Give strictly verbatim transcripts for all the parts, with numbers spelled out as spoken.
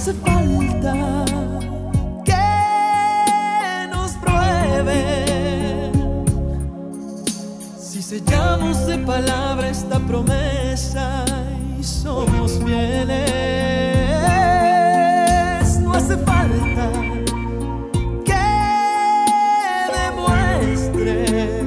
hace falta que nos prueben. Si sellamos de palabra esta promesa y somos fieles, no hace falta que demuestre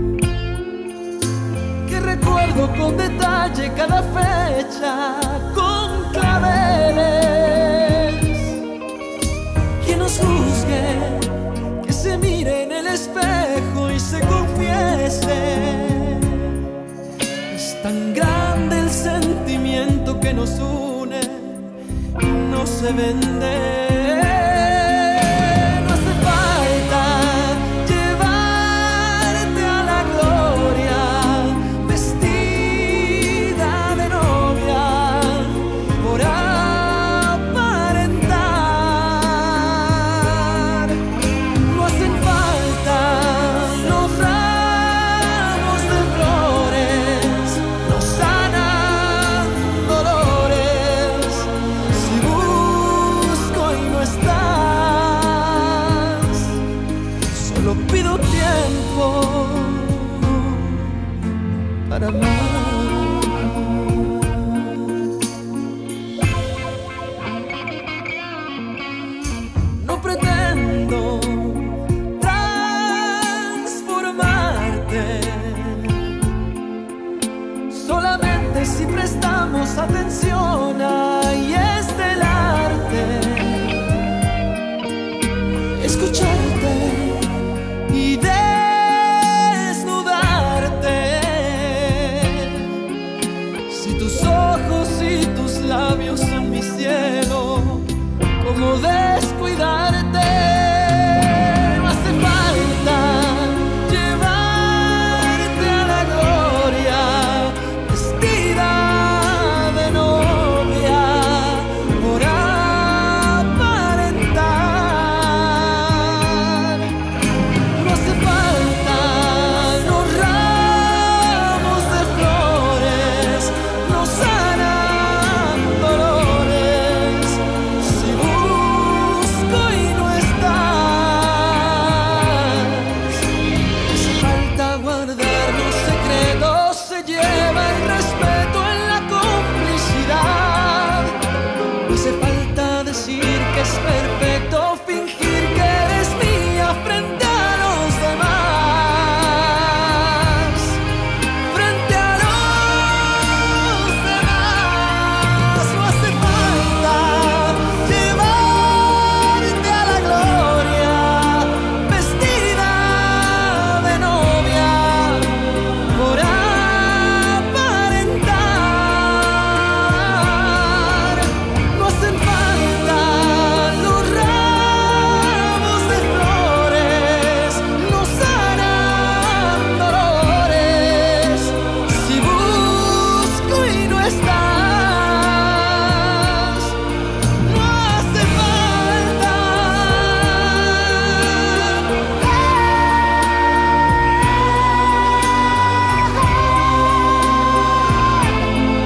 que recuerdo con detalle cada fecha con claveles. Quien nos juzgue, que se mire en el espejo y se confiese. Es tan grande el sentimiento que nos une, no se vende. Solo pido tiempo para amar. No pretendo transformarte, solamente si prestamos atención ahí es del arte. Escucharte y desnudarte. Si tus ojos y tus labios son mi cielo, ¿cómo descuidar